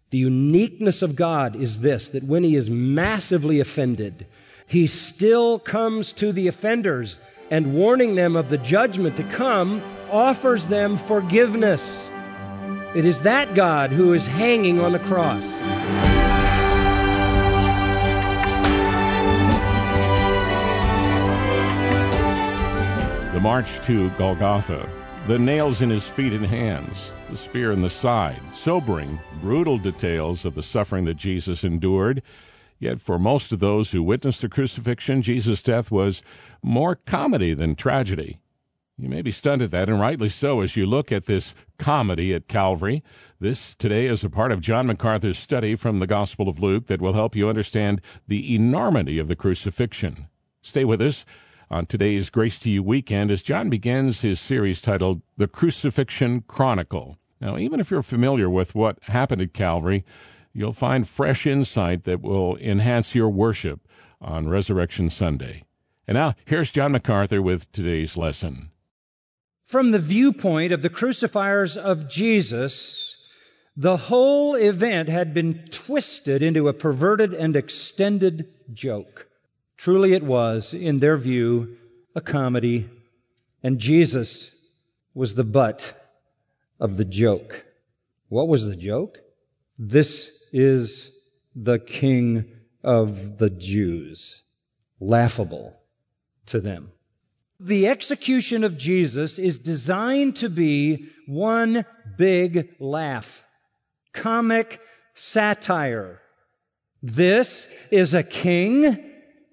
The uniqueness of God is this, that when He is massively offended, He still comes to the offenders and, warning them of the judgment to come, offers them forgiveness. It is that God who is hanging on the cross. The march to Golgotha, the nails in His feet and hands, the spear in the side, sobering, brutal details of the suffering that Jesus endured. Yet for most of those who witnessed the crucifixion, Jesus' death was more comedy than tragedy. You may be stunned at that, and rightly so, as you look at this comedy at Calvary. This today is a part of John MacArthur's study from the Gospel of Luke that will help you understand the enormity of the crucifixion. Stay with us on today's Grace to You weekend as John begins his series titled The Crucifixion Chronicle. Now, even if you're familiar with what happened at Calvary, you'll find fresh insight that will enhance your worship on Resurrection Sunday. And now, here's John MacArthur with today's lesson. From the viewpoint of the crucifiers of Jesus, the whole event had been twisted into a perverted and extended joke. Truly it was, in their view, a comedy, and Jesus was the butt of the joke. What was the joke? This is the King of the Jews. Laughable to them. The execution of Jesus is designed to be one big laugh. Comic satire. This is a king.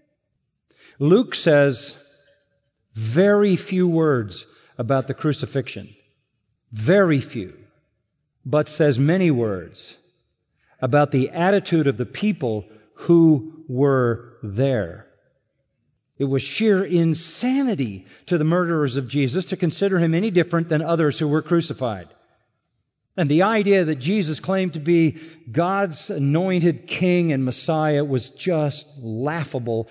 Luke says very few words about the crucifixion. Very few. But says many words about the attitude of the people who were there. It was sheer insanity to the murderers of Jesus to consider Him any different than others who were crucified. And the idea that Jesus claimed to be God's anointed King and Messiah was just laughable,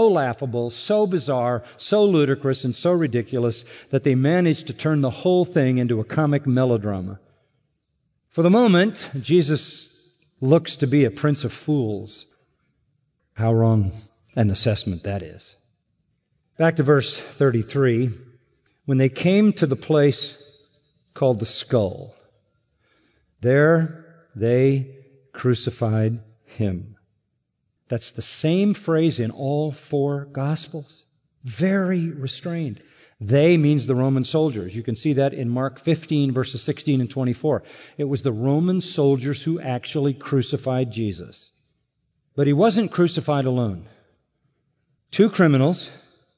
so bizarre, so ludicrous, and so ridiculous that they managed to turn the whole thing into a comic melodrama. For the moment, Jesus looks to be a prince of fools. How wrong an assessment that is. Back to verse 33. When they came to the place called the Skull, there they crucified Him. That's the same phrase in all four Gospels. Very restrained. They means the Roman soldiers. You can see that in Mark 15, verses 16 and 24. It was the Roman soldiers who actually crucified Jesus. But He wasn't crucified alone. Two criminals.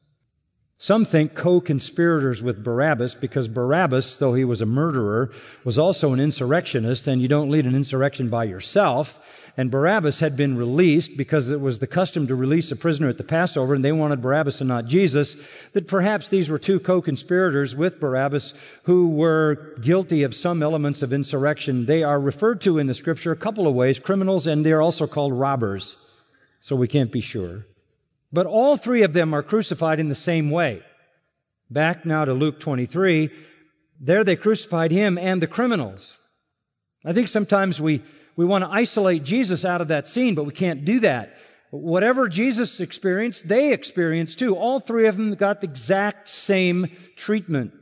Some think co-conspirators with Barabbas, because Barabbas, though he was a murderer, was also an insurrectionist, and you don't lead an insurrection by yourself. And Barabbas had been released because it was the custom to release a prisoner at the Passover, and they wanted Barabbas and not Jesus, that perhaps these were two co-conspirators with Barabbas who were guilty of some elements of insurrection. They are referred to in the Scripture a couple of ways, criminals, and they're also called robbers. So we can't be sure. But all three of them are crucified in the same way. Back now to Luke 23, there they crucified Him and the criminals. I think sometimes we want to isolate Jesus out of that scene, but we can't do that. Whatever Jesus experienced, they experienced too. All three of them got the exact same treatment.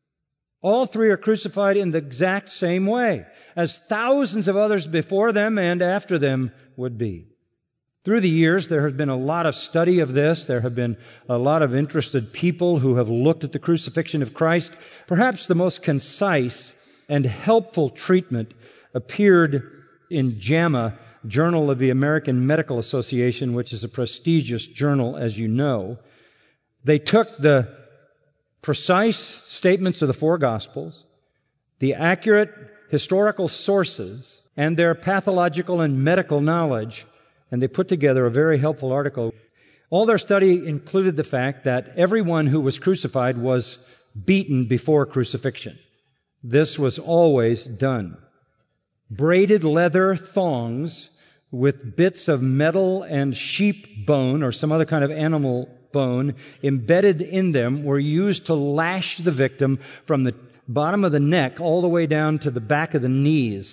All three are crucified in the exact same way, as thousands of others before them and after them would be. Through the years, there has been a lot of study of this. There have been a lot of interested people who have looked at the crucifixion of Christ. Perhaps the most concise and helpful treatment appeared in JAMA, Journal of the American Medical Association, which is a prestigious journal, as you know. They took the precise statements of the four Gospels, the accurate historical sources, and their pathological and medical knowledge, and they put together a very helpful article. All their study included the fact that everyone who was crucified was beaten before crucifixion. This was always done. Braided leather thongs with bits of metal and sheep bone or some other kind of animal bone embedded in them were used to lash the victim from the bottom of the neck all the way down to the back of the knees.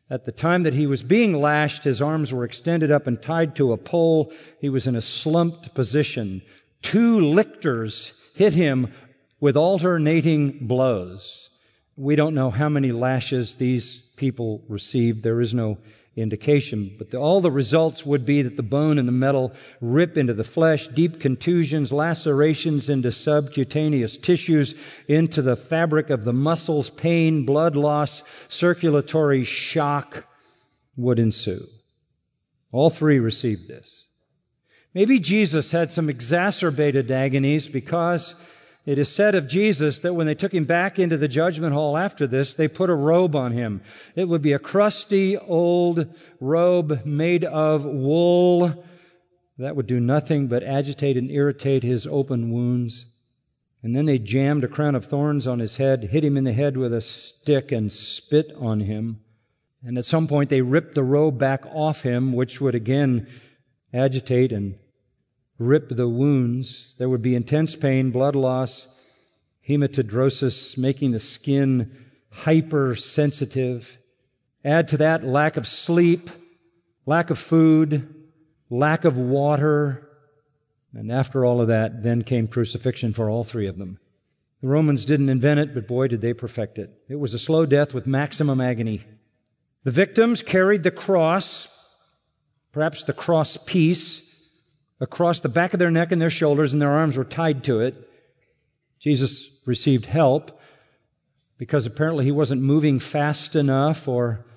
At the time that he was being lashed, his arms were extended up and tied to a pole. He was in a slumped position. 2 lictors hit him with alternating blows. We don't know how many lashes these people received. There is no indication. But all the results would be that the bone and the metal rip into the flesh, deep contusions, lacerations into subcutaneous tissues, into the fabric of the muscles, pain, blood loss, circulatory shock would ensue. All 3 received this. Maybe Jesus had some exacerbated agonies because it is said of Jesus that when they took him back into the judgment hall after this, they put a robe on him. It would be a crusty old robe made of wool that would do nothing but agitate and irritate his open wounds. And then they jammed a crown of thorns on his head, hit him in the head with a stick, and spit on him. And at some point they ripped the robe back off him, which would again agitate and rip the wounds. There would be intense pain, blood loss, hematidrosis, making the skin hypersensitive. Add to that lack of sleep, lack of food, lack of water. And after all of that, then came crucifixion for all 3 of them. The Romans didn't invent it, but boy, did they perfect it. It was a slow death with maximum agony. The victims carried the cross, perhaps the cross piece, across the back of their neck and their shoulders, and their arms were tied to it. Jesus received help because apparently he wasn't moving fast enough or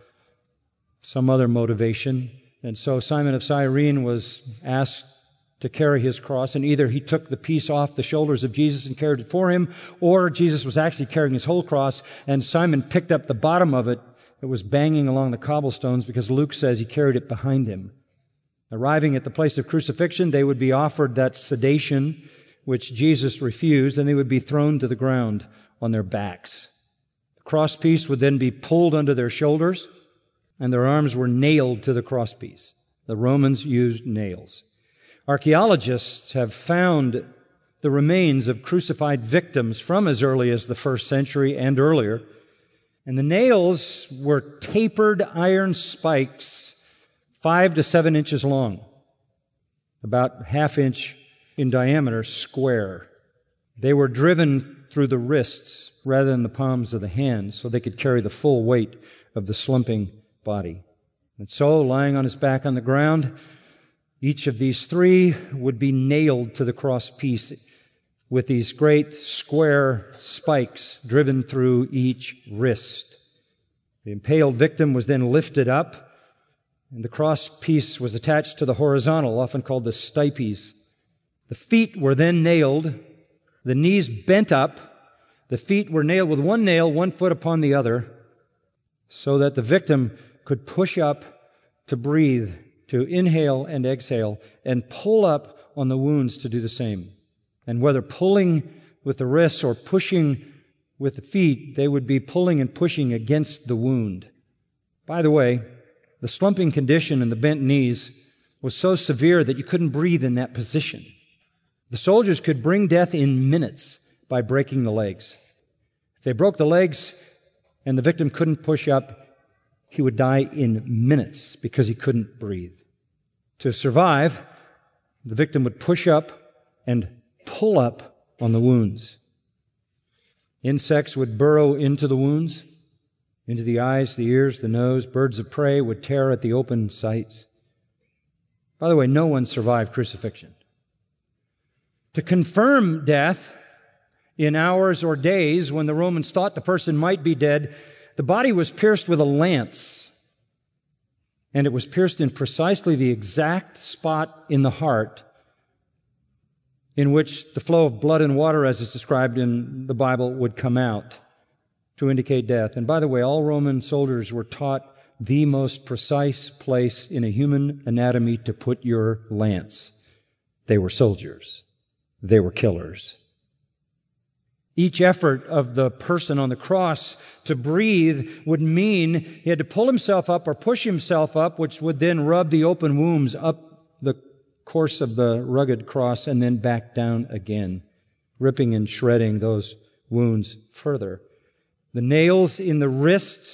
some other motivation. And so Simon of Cyrene was asked to carry his cross, and either he took the piece off the shoulders of Jesus and carried it for him, or Jesus was actually carrying his whole cross, and Simon picked up the bottom of it. It was banging along the cobblestones because Luke says he carried it behind him. Arriving at the place of crucifixion, they would be offered that sedation, which Jesus refused, and they would be thrown to the ground on their backs. The crosspiece would then be pulled under their shoulders, and their arms were nailed to the crosspiece. The Romans used nails. Archaeologists have found the remains of crucified victims from as early as the 1st century and earlier, and the nails were tapered iron spikes 5 to 7 inches long, about ½ inch in diameter, square. They were driven through the wrists rather than the palms of the hands so they could carry the full weight of the slumping body. And so, lying on his back on the ground, each of these 3 would be nailed to the crosspiece with these great square spikes driven through each wrist. The impaled victim was then lifted up, and the crosspiece was attached to the horizontal, often called the stipes. The feet were then nailed, the knees bent up, the feet were nailed with 1 nail, 1 foot upon the other, so that the victim could push up to breathe, to inhale and exhale, and pull up on the wounds to do the same. And whether pulling with the wrists or pushing with the feet, they would be pulling and pushing against the wound. By the way, the slumping condition and the bent knees was so severe that you couldn't breathe in that position. The soldiers could bring death in minutes by breaking the legs. If they broke the legs and the victim couldn't push up, he would die in minutes because he couldn't breathe. To survive, the victim would push up and pull up on the wounds. Insects would burrow into the wounds, into the eyes, the ears, the nose. Birds of prey would tear at the open sites. By the way, no one survived crucifixion. To confirm death in hours or days when the Romans thought the person might be dead, the body was pierced with a lance, and it was pierced in precisely the exact spot in the heart in which the flow of blood and water, as is described in the Bible, would come out to indicate death. And by the way, all Roman soldiers were taught the most precise place in a human anatomy to put your lance. They were soldiers. They were killers. Each effort of the person on the cross to breathe would mean he had to pull himself up or push himself up, which would then rub the open wounds up the course of the rugged cross and then back down again, ripping and shredding those wounds further. The nails in the wrists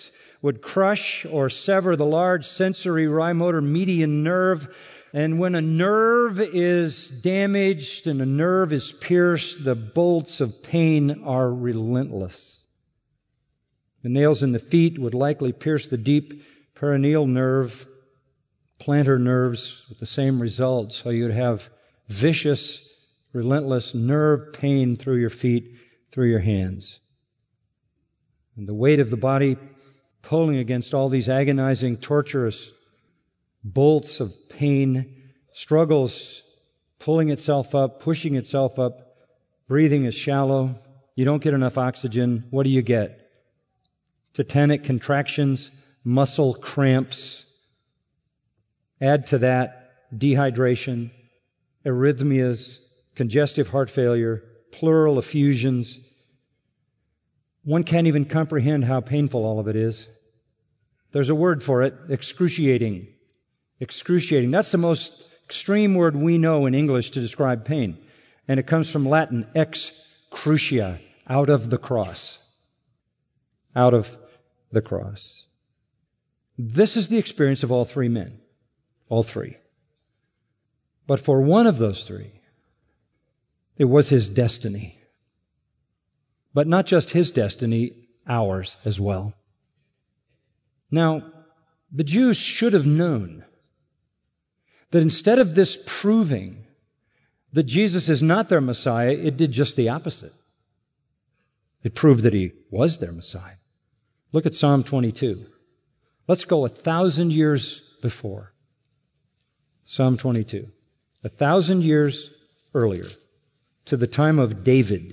would crush or sever the large sensory motor median nerve. And when a nerve is damaged and a nerve is pierced, the bolts of pain are relentless. The nails in the feet would likely pierce the deep perineal nerve, plantar nerves, with the same result. So you'd have vicious, relentless nerve pain through your feet, through your hands. And the weight of the body pulling against all these agonizing, torturous bolts of pain, struggles, pulling itself up, pushing itself up, breathing is shallow. You don't get enough oxygen. What do you get? Tetanic contractions, muscle cramps. Add to that dehydration, arrhythmias, congestive heart failure, pleural effusions. One can't even comprehend how painful all of it is. There's a word for it, excruciating. Excruciating. That's the most extreme word we know in English to describe pain. And it comes from Latin, ex crucia, out of the cross. Out of the cross. This is the experience of all three men. All three. But for one of those three, it was his destiny. But not just his destiny, ours as well. Now, the Jews should have known that instead of this proving that Jesus is not their Messiah, it did just the opposite. It proved that he was their Messiah. Look at Psalm 22. Let's go 1,000 years before. Psalm 22. 1,000 years earlier, to the time of David.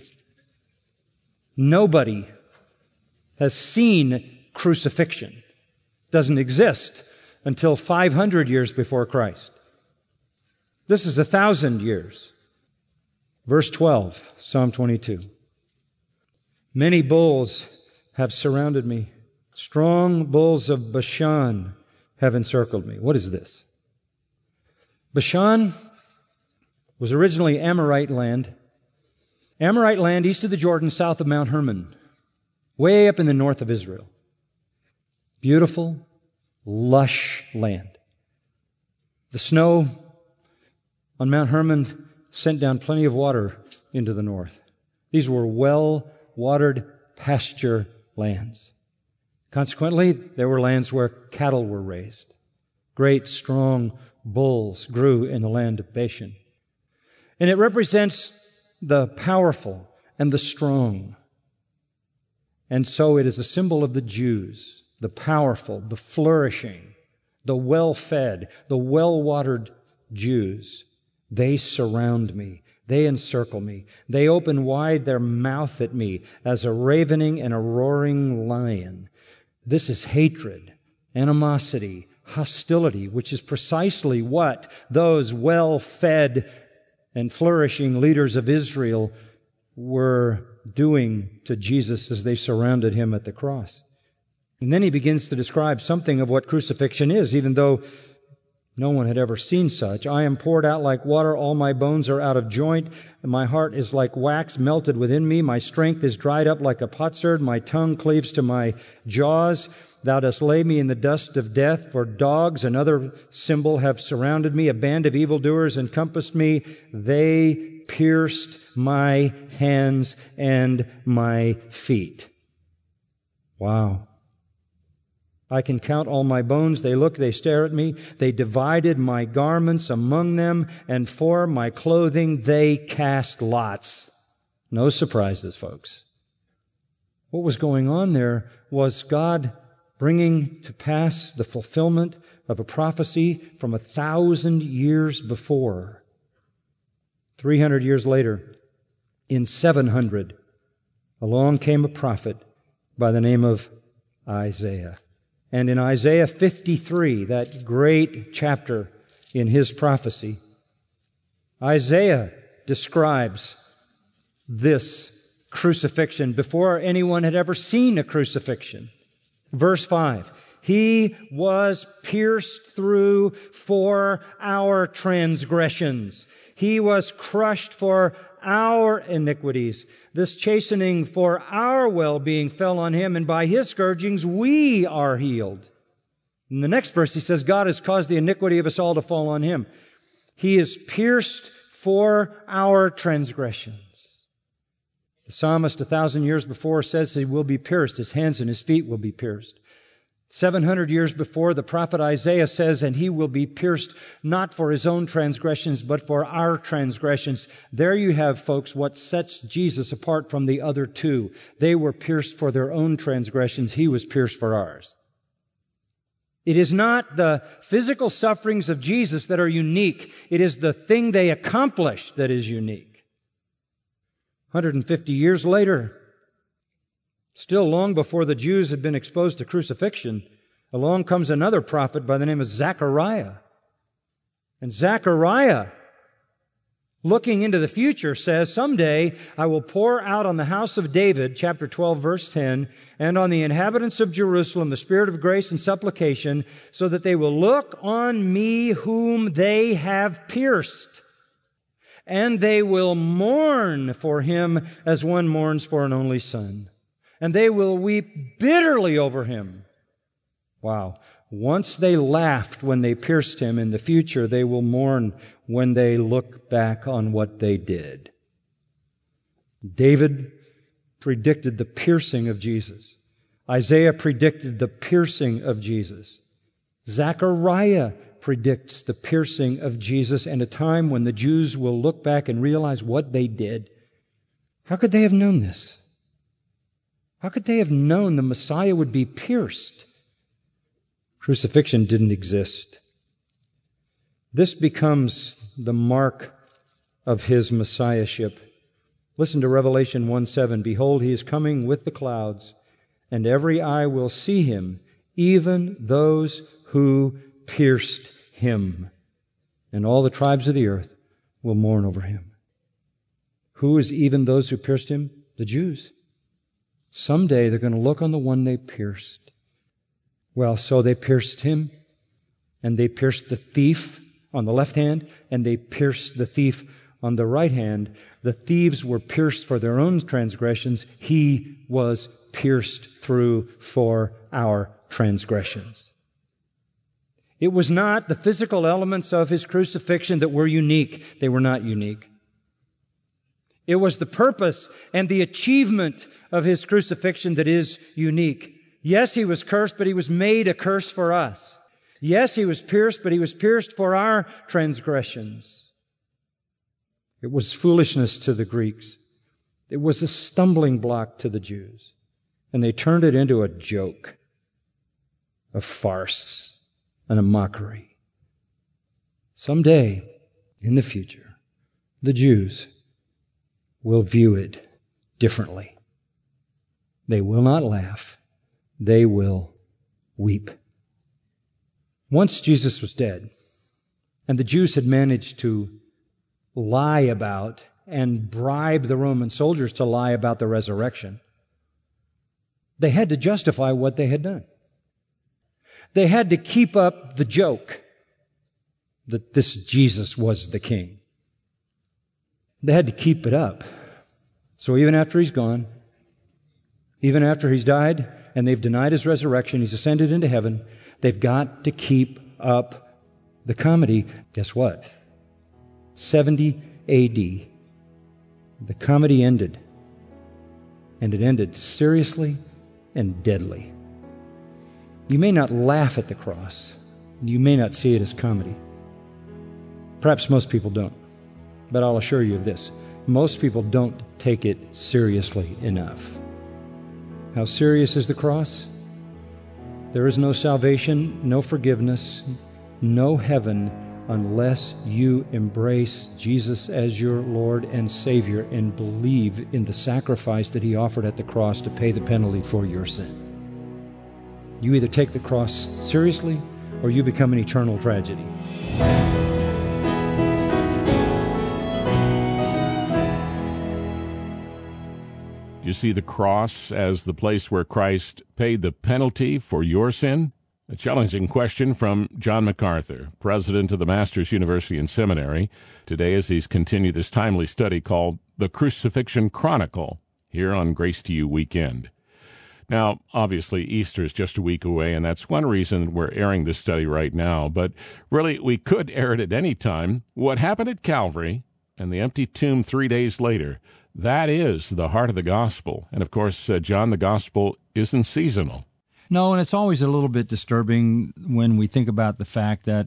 Nobody has seen crucifixion. Doesn't exist until 500 years before Christ. This is 1,000 years. Verse 12, Psalm 22. Many bulls have surrounded me. Strong bulls of Bashan have encircled me. What is this? Bashan was originally Amorite land. Amorite land east of the Jordan, south of Mount Hermon, way up in the north of Israel. Beautiful, lush land. The snow on Mount Hermon sent down plenty of water into the north. These were well-watered pasture lands. Consequently, there were lands where cattle were raised. Great, strong bulls grew in the land of Bashan. And it represents the powerful and the strong. And so it is a symbol of the Jews, the powerful, the flourishing, the well-fed, the well-watered Jews. They surround me. They encircle me. They open wide their mouth at me as a ravening and a roaring lion. This is hatred, animosity, hostility, which is precisely what those well-fed and flourishing leaders of Israel were doing to Jesus as they surrounded him at the cross. And then he begins to describe something of what crucifixion is, even though no one had ever seen such. I am poured out like water. All my bones are out of joint. And my heart is like wax melted within me. My strength is dried up like a potsherd. My tongue cleaves to my jaws. Thou dost lay me in the dust of death. For dogs, another symbol, have surrounded me. A band of evildoers encompassed me. They pierced my hands and my feet. Wow. I can count all my bones. They look, they stare at me. They divided my garments among them, and for my clothing they cast lots. No surprises, folks. What was going on there was God bringing to pass the fulfillment of a prophecy from 1,000 years before. 300 years later, in 700, along came a prophet by the name of Isaiah. And in Isaiah 53, that great chapter in his prophecy, Isaiah describes this crucifixion before anyone had ever seen a crucifixion. Verse 5, He was pierced through for our transgressions. He was crushed for our iniquities. This chastening for our well-being fell on him, and by his scourgings we are healed. In the next verse, he says, God has caused the iniquity of us all to fall on him. He is pierced for our transgressions. The psalmist 1,000 years before says he will be pierced. His hands and his feet will be pierced. 700 years before, the prophet Isaiah says, and he will be pierced not for his own transgressions, but for our transgressions. There you have, folks, what sets Jesus apart from the other two. They were pierced for their own transgressions. He was pierced for ours. It is not the physical sufferings of Jesus that are unique. It is the thing they accomplished that is unique. 150 years later, still long before the Jews had been exposed to crucifixion, along comes another prophet by the name of Zechariah. And Zechariah, looking into the future, says, someday I will pour out on the house of David, chapter 12, verse 10, and on the inhabitants of Jerusalem the spirit of grace and supplication, so that they will look on me whom they have pierced. And they will mourn for him as one mourns for an only son. And they will weep bitterly over him. Wow. Once they laughed when they pierced him, in the future they will mourn when they look back on what they did. David predicted the piercing of Jesus. Isaiah predicted the piercing of Jesus. Zechariah predicts the piercing of Jesus and a time when the Jews will look back and realize what they did. How could they have known this? How could they have known the Messiah would be pierced? Crucifixion didn't exist. This becomes the mark of his messiahship. Listen to Revelation 1:7. Behold, he is coming with the clouds, and every eye will see him, even those who pierced him. And all the tribes of the earth will mourn over him. Who is even those who pierced him? The Jews. Someday they're going to look on the one they pierced. Well, so they pierced him, and they pierced the thief on the left hand, and they pierced the thief on the right hand. The thieves were pierced for their own transgressions. He was pierced through for our transgressions. It was not the physical elements of his crucifixion that were unique. They were not unique. It was the purpose and the achievement of his crucifixion that is unique. Yes, he was cursed, but he was made a curse for us. Yes, he was pierced, but he was pierced for our transgressions. It was foolishness to the Greeks. It was a stumbling block to the Jews. And they turned it into a joke, a farce, and a mockery. Someday, in the future, the Jews will view it differently. They will not laugh. They will weep. Once Jesus was dead, and the Jews had managed to lie about and bribe the Roman soldiers to lie about the resurrection, they had to justify what they had done. They had to keep up the joke that this Jesus was the king. They had to keep it up. So even after he's gone, even after he's died and they've denied his resurrection, he's ascended into heaven, they've got to keep up the comedy. Guess what? 70 A.D., the comedy ended. And it ended seriously and deadly. You may not laugh at the cross. You may not see it as comedy. Perhaps most people don't. But I'll assure you of this. Most people don't take it seriously enough. How serious is the cross? There is no salvation, no forgiveness, no heaven unless you embrace Jesus as your Lord and Savior and believe in the sacrifice that He offered at the cross to pay the penalty for your sin. You either take the cross seriously or you become an eternal tragedy. Do you see the cross as the place where Christ paid the penalty for your sin? A challenging question from John MacArthur, president of the Masters University and Seminary, today as he's continued this timely study called The The Crucifixion Chronicle, here on Grace to You Weekend. Now, obviously, Easter is just a week away, and that's one reason we're airing this study right now. But really, we could air it at any time. What happened at Calvary and the empty tomb 3 days later, that is the heart of the gospel. And of course, John, the gospel isn't seasonal. No, and it's always a little bit disturbing when we think about the fact that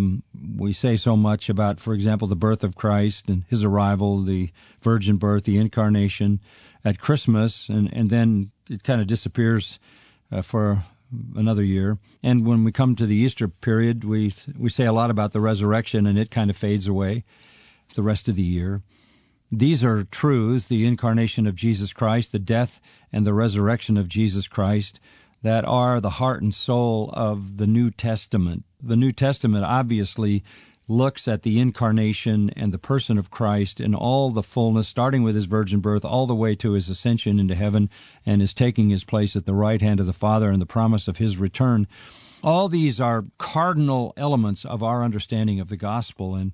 we say so much about, for example, the birth of Christ and his arrival, the virgin birth, the incarnation at Christmas, and then it kind of disappears for another year. And when we come to the Easter period, we say a lot about the resurrection, and it kind of fades away the rest of the year. These are truths, the incarnation of Jesus Christ, the death and the resurrection of Jesus Christ, that are the heart and soul of the New Testament. The New Testament obviously looks at the incarnation and the person of Christ in all the fullness, starting with his virgin birth all the way to his ascension into heaven and his taking his place at the right hand of the Father and the promise of his return. All these are cardinal elements of our understanding of the gospel, and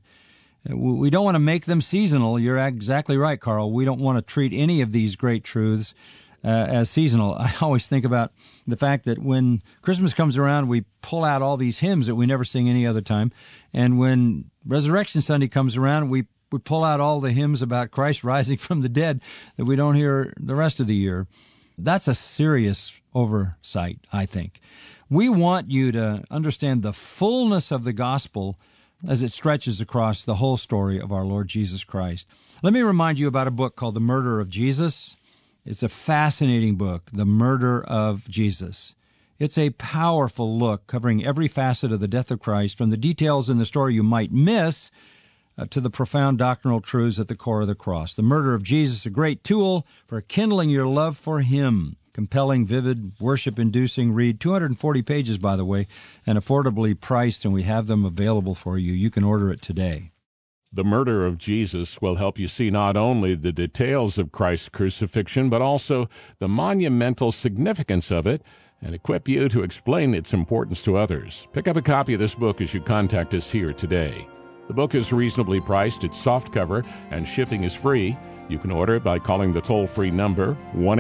we don't want to make them seasonal. You're exactly right, Carl. We don't want to treat any of these great truths as seasonal. I always think about the fact that when Christmas comes around, we pull out all these hymns that we never sing any other time. And when Resurrection Sunday comes around, we pull out all the hymns about Christ rising from the dead that we don't hear the rest of the year. That's a serious oversight, I think. We want you to understand the fullness of the gospel as it stretches across the whole story of our Lord Jesus Christ. Let me remind you about a book called The Murder of Jesus. It's a fascinating book, The Murder of Jesus. It's a powerful look covering every facet of the death of Christ, from the details in the story you might miss to the profound doctrinal truths at the core of the cross. The Murder of Jesus, a great tool for kindling your love for him. Compelling, vivid, worship-inducing read. 240 pages, by the way, and affordably priced, and we have them available for you. You can order it today. The Murder of Jesus will help you see not only the details of Christ's crucifixion, but also the monumental significance of it, and equip you to explain its importance to others. Pick up a copy of this book as you contact us here today. The book is reasonably priced, it's softcover, and shipping is free. You can order it by calling the toll-free number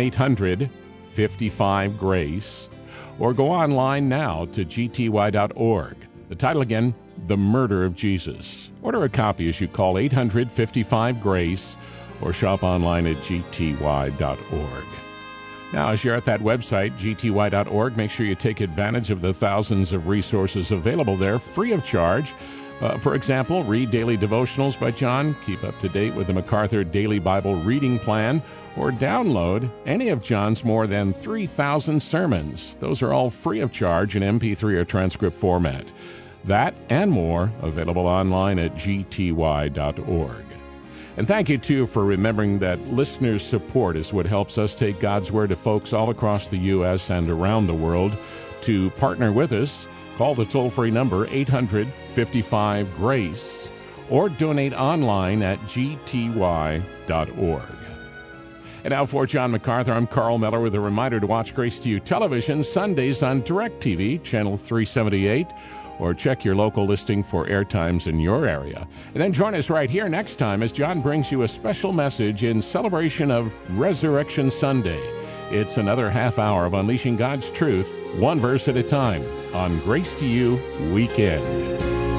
1-800-55-GRACE, or go online now to gty.org. The title again, The Murder of Jesus. Order a copy as you call 800-55-GRACE or shop online at gty.org. Now, as you're at that website, gty.org, make sure you take advantage of the thousands of resources available there free of charge. For example, read daily devotionals by John, keep up to date with the MacArthur Daily Bible Reading Plan, or download any of John's more than 3,000 sermons. Those are all free of charge in MP3 or transcript format. That and more available online at gty.org. And thank you, too, for remembering that listeners' support is what helps us take God's Word to folks all across the U.S. and around the world. To partner with us, call the toll-free number 800-55-GRACE or donate online at gty.org. And now for John MacArthur, I'm Carl Miller with a reminder to watch Grace to You television Sundays on DirecTV, channel 378, or check your local listing for airtimes in your area. And then join us right here next time as John brings you a special message in celebration of Resurrection Sunday. It's another half hour of unleashing God's truth, one verse at a time, on Grace to You Weekend.